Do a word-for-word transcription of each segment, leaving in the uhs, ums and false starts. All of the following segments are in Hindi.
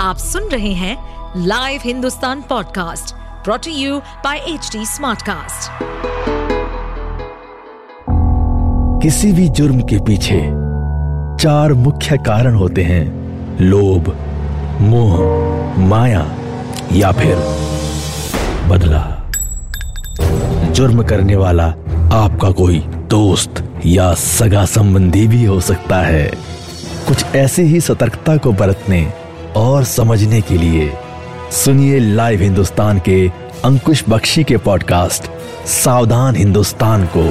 आप सुन रहे हैं live Hindustan podcast brought to you by HT Smartcast. किसी भी जुर्म के पीछे चार मुख्य कारण होते हैं: लोभ, मोह, माया या फिर बदला। जुर्म करने वाला आपका कोई दोस्त या सगा संबंधी भी हो सकता है। कुछ ऐसे ही सतर्कता को बरतने और समझने के लिए सुनिए लाइव हिंदुस्तान के अंकुश बख्शी के पॉडकास्ट सावधान हिंदुस्तान को।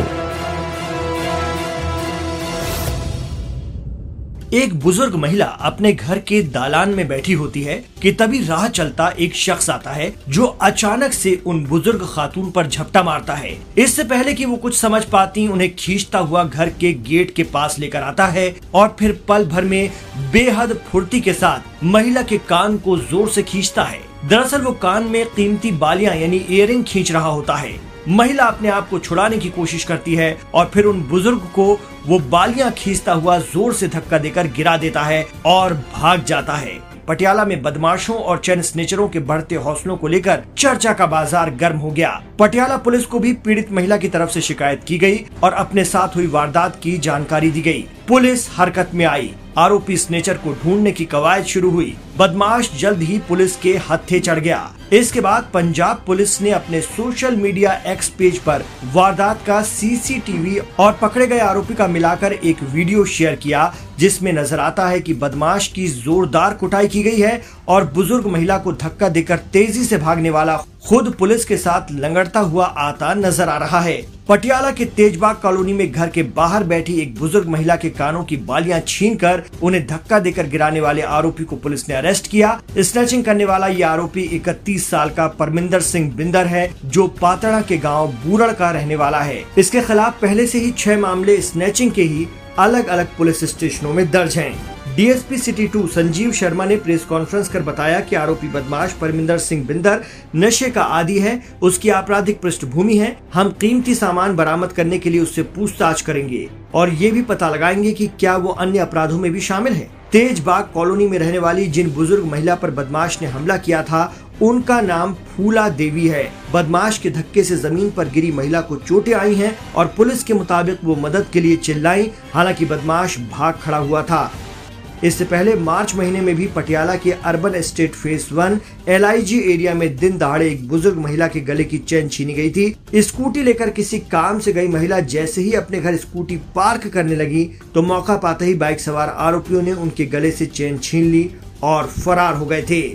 एक बुजुर्ग महिला अपने घर के दालान में बैठी होती है कि तभी राह चलता एक शख्स आता है जो अचानक से उन बुजुर्ग खातून पर झपटा मारता है। इससे पहले कि वो कुछ समझ पाती, उन्हें खींचता हुआ घर के गेट के पास लेकर आता है और फिर पल भर में बेहद फुर्ती के साथ महिला के कान को जोर से खींचता है। दरअसल वो कान में कीमती बालियां यानी इयररिंग खींच रहा होता है। महिला अपने आप को छुड़ाने की कोशिश करती है और फिर उन बुजुर्ग को वो बालियां खींचता हुआ जोर से धक्का देकर गिरा देता है और भाग जाता है। पटियाला में बदमाशों और चैन स्नेचरों के बढ़ते हौसलों को लेकर चर्चा का बाजार गर्म हो गया। पटियाला पुलिस को भी पीड़ित महिला की तरफ से शिकायत की गई और अपने साथ हुई वारदात की जानकारी दी गई। पुलिस हरकत में आई। आरोपी स्नेचर को ढूंढने की कवायद शुरू हुई। बदमाश जल्द ही पुलिस के हत्थे चढ़ गया। इसके बाद पंजाब पुलिस ने अपने सोशल मीडिया एक्स पेज पर वारदात का सीसीटीवी और पकड़े गए आरोपी का मिलाकर एक वीडियो शेयर किया, जिसमें नजर आता है कि बदमाश की जोरदार कुटाई की गई है और बुजुर्ग महिला को धक्का देकर तेजी से भागने वाला खुद पुलिस के साथ लंगड़ता हुआ आता नजर आ रहा है। पटियाला के तेजबाग कॉलोनी में घर के बाहर बैठी एक बुजुर्ग महिला के कानों की बालियां छीनकर उन्हें धक्का देकर गिराने वाले आरोपी को पुलिस ने अरेस्ट किया। स्नैचिंग करने वाला ये आरोपी इकतीस साल का परमिंदर सिंह बिंदर है, जो पातड़ा के गांव बूरड़ का रहने वाला है। इसके खिलाफ पहले से ही छह मामले स्नैचिंग के ही अलग अलग पुलिस स्टेशनों में दर्ज हैं। DSP city two Sanjeev Sharma ने प्रेस कॉन्फ्रेंस कर बताया कि आरोपी बदमाश परमिंदर सिंह बिंदर नशे का आदी है, उसकी आपराधिक पृष्ठभूमि है। हम कीमती सामान बरामद करने के लिए उससे पूछताछ करेंगे और ये भी पता लगाएंगे कि क्या वो अन्य अपराधों में भी शामिल है। तेजबाग कॉलोनी में रहने वाली जिन बुजुर्ग महिला पर बदमाश ने हमला किया था, उनका नाम फूला देवी है। बदमाश के धक्के से जमीन पर गिरी महिला को चोटें आई हैं और पुलिस के मुताबिक वो मदद के लिए चिल्लाई, हालांकि बदमाश भाग खड़ा हुआ था। इससे पहले मार्च महीने में भी पटियाला के urban estate phase one LIG area में दिन दहाड़े एक बुजुर्ग महिला के गले की चेन छीनी गई थी। स्कूटी लेकर किसी काम से गई महिला जैसे ही अपने घर स्कूटी पार्क करने लगी तो मौका पाते ही बाइक सवार आरोपियों ने उनके गले से चेन छीन ली और फरार हो गए थे।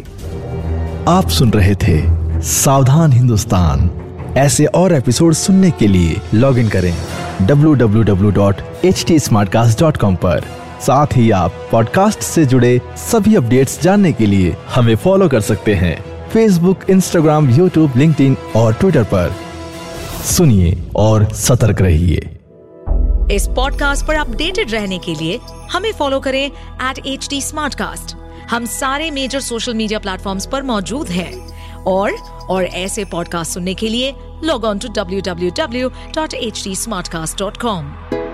आप सुन रहे थे सावधान हिंदुस्तान। ऐसे और एपिसोड सुनने के लिए लॉग इन करें W W W dot H T Smartcast dot com पर। साथ ही आप पॉडकास्ट से जुड़े सभी अपडेट्स जानने के लिए हमें फॉलो कर सकते हैं फेसबुक, इंस्टाग्राम, यूट्यूब, लिंक्डइन और ट्विटर पर। सुनिए और सतर्क रहिए। इस पॉडकास्ट पर अपडेटेड रहने के लिए हमें फॉलो करें एट एच टी स्मार्टकास्ट। हम सारे मेजर सोशल मीडिया प्लेटफॉर्म्स पर मौजूद हैं और और ऐसे पॉडकास्ट सुनने के लिए log on to W W W dot H T Smartcast dot com.